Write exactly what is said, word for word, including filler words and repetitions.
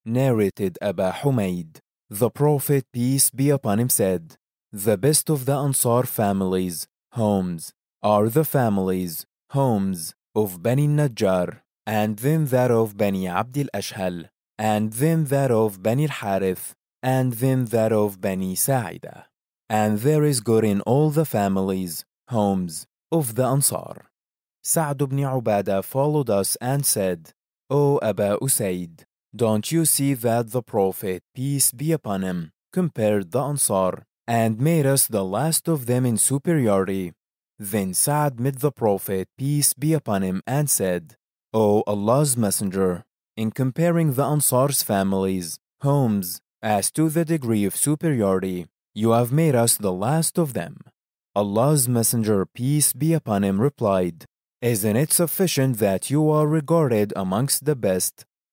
narrated Aba Humayd. The Prophet, peace be upon him, said, "The best of the Ansar families, homes, are the families, homes, of Bani Najjar, and then that of Bani Abd al-Ashhal, and then that of Bani al-Harith, and then that of Bani Sa'ida. And there is good in all the families, homes, of the Ansar." Sa'd ibn Ubadah followed us and said, "O Aba Usaid, don't you see that the Prophet, peace be upon him, compared the Ansar and made us the last of them in superiority?" Then Sa'd met the Prophet, peace be upon him, and said, "O Allah's Messenger, in comparing the Ansar's families, homes, as to the degree of superiority, you have made us the last of them." Allah's Messenger, peace be upon him, replied, "Isn't it sufficient that you are regarded amongst the best